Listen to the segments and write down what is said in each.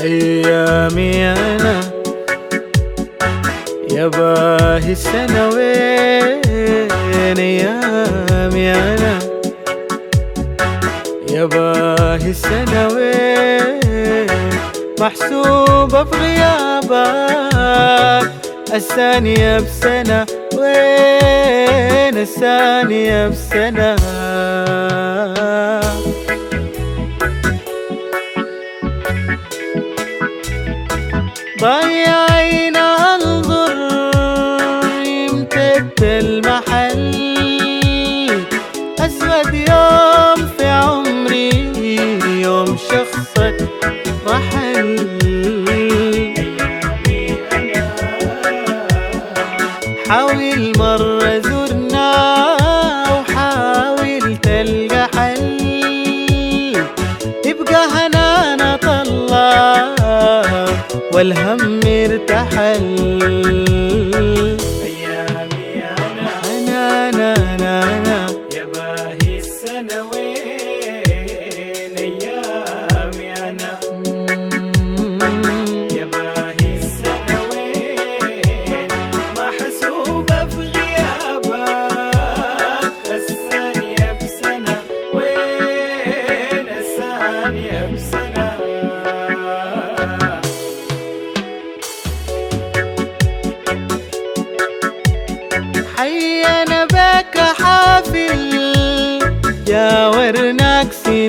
أيامي أنا يا باهي السنة وين أيامي أنا يا باهي السنة وين محسوبة في غيابك الثانية بسنة وين الثانية بسنة ضيعين انظر يمتد المحل أسود يوم في عمري يوم شخصك رحل حاول مرة زرنا وحاول تلقى حل يبقى هنانا طلع والهم ارتحل أيامي أنا يا باهي السنة وين أيامي أنا يا باهي السنة وين محسوبة في غيابك الثانية بسنة وين الثانية بسنة حينا بك حافل جاورناك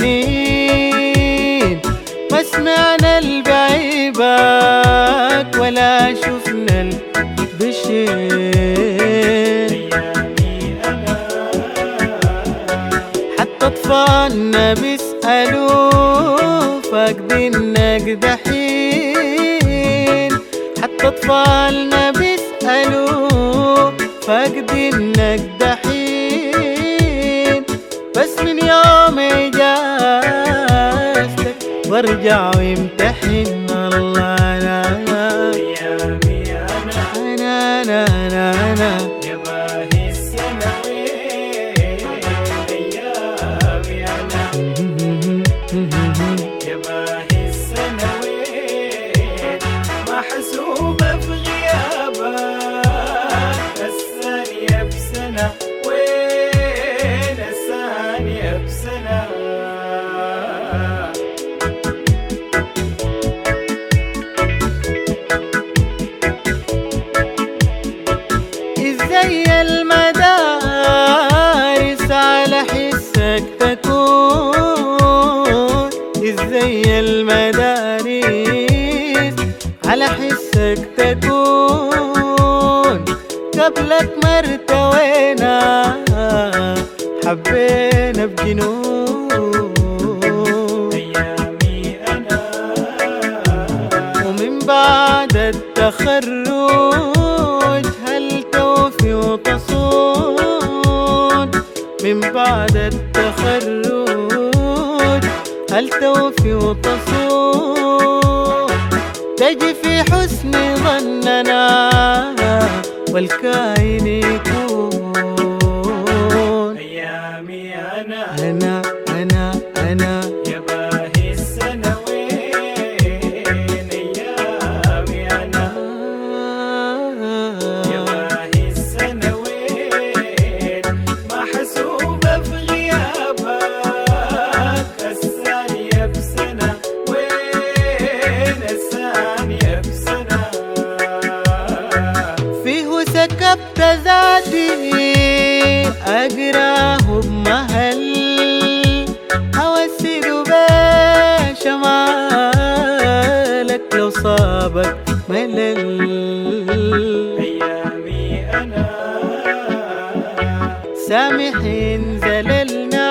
سنين ما سمعنا البعيبك ولا شفنا البشير أيامي أنا حتى أطفالنا بيسألوا فاقدينك دحين حتى أطفالنا بيسألوا فاقدينك دحين بس من يوم اجازتك وارجع وامتحن الله أيامي أنا يا باهي السنة وين أيامي أنا يا باهي السنة وين محسوبة في غيابك الثانية بسنة وين الثانية بسنة ازاي المدارس على حسك تكون ازاي المدارس على حسك تكون قبلك ما ارتوينا حبينا بجنون أيامي أنا ومن بعد التخرج هل توفي وتصون من بعد التخرج هل توفي وتصون تجي في حسن ظننا والكائن يكون أيامي أنا أنا يا باهي السنة وين أيامي أنا يا باهي السنة وين محسوبة في غيابك الثانية بسنة وين الثانية بسنة فيه سكبت ذاتي أقراه بمهل أوسد بشمالك لو صابك ملل أيامي أنا سامحين زللنا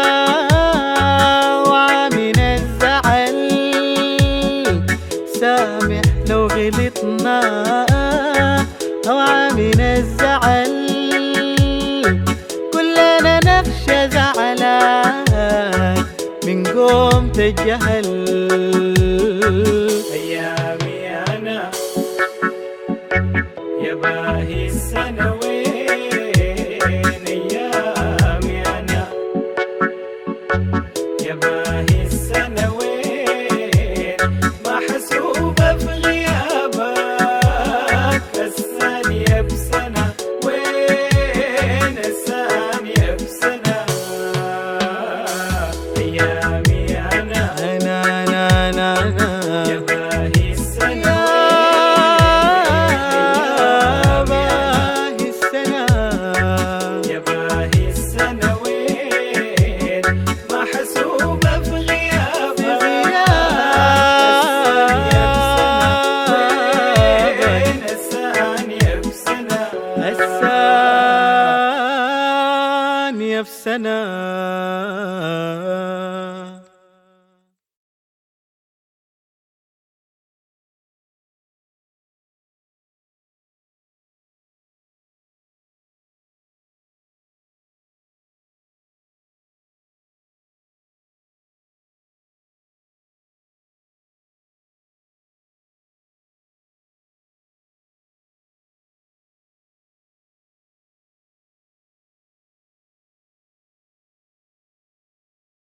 وعامن الزعل سامح لو غلطنا أو عامن الزعل كلنا نخشى زعلك من قوم تجهل أيامي أنا يا باهي السنة